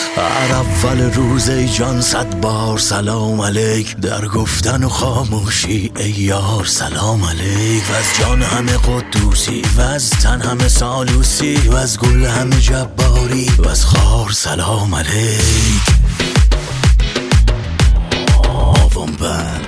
هر اول روز ای جان 100 بار سلام علیک، در گفتن و خاموشی ای یار سلام علیک. و از جان همه قدوسی و از تن همه سالوسی و از گل همه جباری و از خار سلام علیک. آوام بند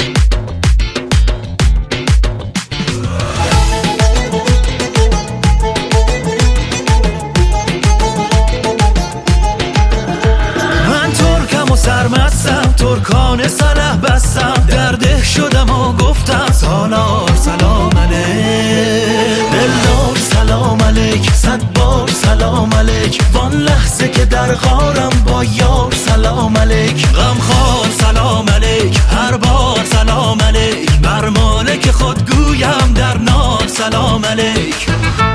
سرمستم، ترکان سلح بستم، در ده شدم و گفتم سالار سلام علیک. دلدار سلام علیک، 100 بار سلام علیک، وان لحظه که در غارم با یار سلام علیک. غمخوار سلام علیک، هر بار سلام علیک، بر مالک خود گویم در نار سلام علیک.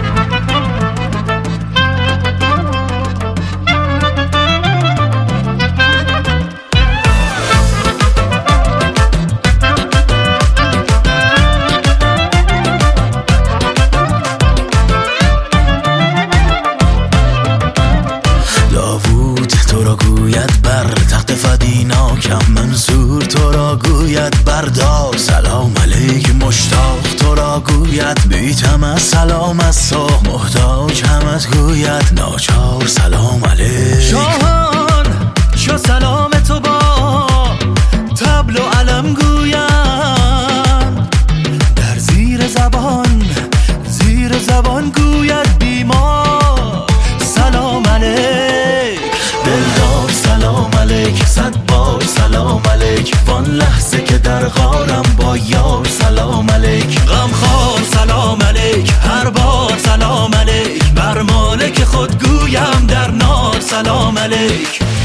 تو را گوید بر تخت فدیناکم، منصور تو را گوید بردار سلام علیک. مشتاق تو را گوید بیتم از سلام از صبح، محتاج همت گوید ناچار سلام علیک. شاهان شو سلام تو با طبل و علم گویم، در زیر زبان گوید بیمار سلام علیک. دلدار سلام علیک، 100 بار سلام علیک، وان لحظه که در غارم با یار سلام علیک. غمخوار سلام علیک، هر بار سلام علیک، بر مالک خود گویم در نار سلام علیک.